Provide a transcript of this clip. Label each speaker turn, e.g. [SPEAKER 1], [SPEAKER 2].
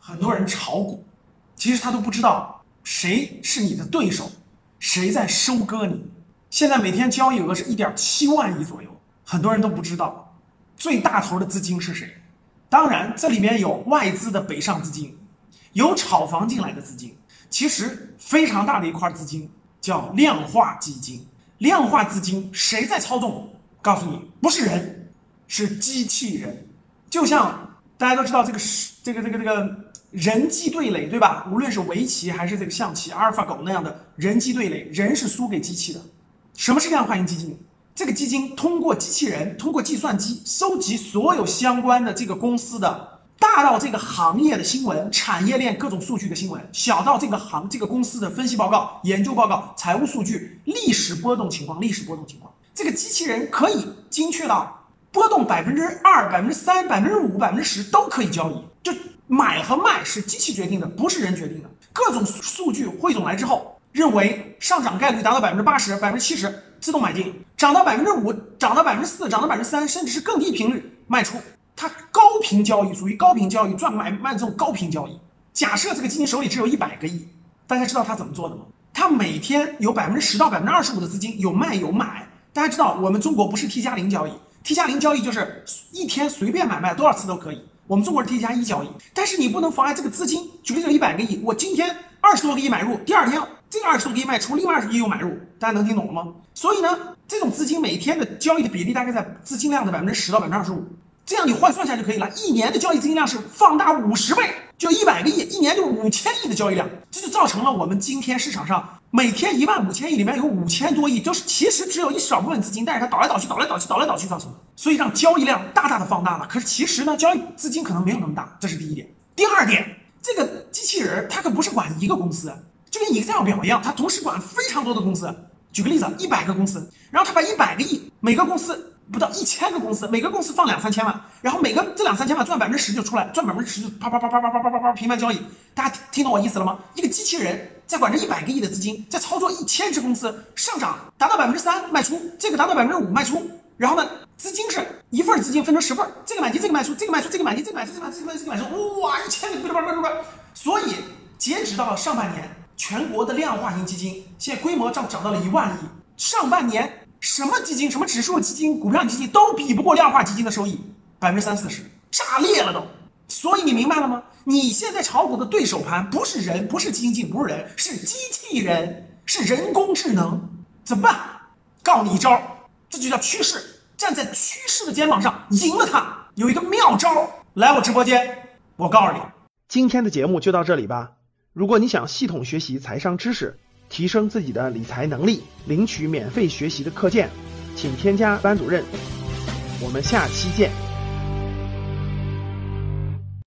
[SPEAKER 1] 很多人炒股，其实他都不知道谁是你的对手，谁在收割你。现在每天交易额是1.7万亿左右，很多人都不知道最大头的资金是谁。当然，这里面有外资的北上资金，有炒房进来的资金，其实非常大的一块资金叫量化基金。量化资金谁在操纵？告诉你，不是人，是机器人。就像大家都知道这个人机对垒，对吧？无论是围棋还是这个象棋、阿尔法狗那样的人机对垒，人是输给机器的。什么是量化型基金？这个基金通过机器人，通过计算机收集所有相关的这个公司的，大到这个行业的新闻、产业链各种数据的新闻，小到这个公司的分析报告、研究报告、财务数据、历史波动情况。这个机器人可以精确到波动2%、3%、5%、10%都可以交易。就买和卖是机器决定的，不是人决定的。各种数据汇总来之后，认为上涨概率达到80%、70%，自动买进；涨到5%、涨到4%、涨到3%，甚至是更低频率卖出。它高频交易，属于高频交易，赚买卖这种高频交易。假设这个基金手里只有100个亿，大家知道它怎么做的吗？它每天有10%到25%的资金有卖有买。大家知道我们中国不是 T+0 交易 ，T+0 交易就是一天随便买卖多少次都可以。我们中国是 T+1 交易，但是你不能妨碍这个资金，举例就100个亿，我今天20多个亿买入，第二天这个20多个亿卖出，另外20个亿又买入，大家能听懂了吗？所以呢，这种资金每天的交易的比例大概在资金量的10%到25%，这样你换算下就可以了。一年的交易资金量是放大50倍，就100个亿，一年就5000亿的交易量，这就造成了我们今天市场上每天15000亿里面有5000多亿，就是其实只有一少部分资金，但是它倒来倒去造成的，所以让交易量大大的放大了。可是其实呢，交易资金可能没有那么大，这是第一点。第二点，这个机器人它可不是管一个公司，就跟 Excel 表一样，它同时管非常多的公司。举个例子，100个公司，然后它把100个亿，每个公司不到1000个公司，每个公司放2-3千万，然后每个这2-3千万赚10%就出来，赚10%就啪频繁交易。大家听懂我意思了吗？一个机器人在管着100个亿的资金，在操作1000只公司，上涨达到3%卖出，这个达到5%卖出，然后呢，资金是一份资金分成10份，这个买进，这个卖出，这个卖出，这个买进，这个买出，这个买出，哇，1000个，所以截止到上半年，全国的量化型基金现在规模涨到了1万亿。上半年什么基金、什么指数基金、股票基金都比不过量化基金的收益，30-40%，炸裂了都。所以你明白了吗？你现在炒股的对手盘不是人，不是基金经理，不是人，是机器人，是人工智能。怎么办？告你一招，这就叫趋势，站在趋势的肩膀上赢了它。有一个妙招，来我直播间，我告诉你。
[SPEAKER 2] 今天的节目就到这里吧。如果你想系统学习财商知识，提升自己的理财能力，领取免费学习的课件，请添加班主任。我们下期见。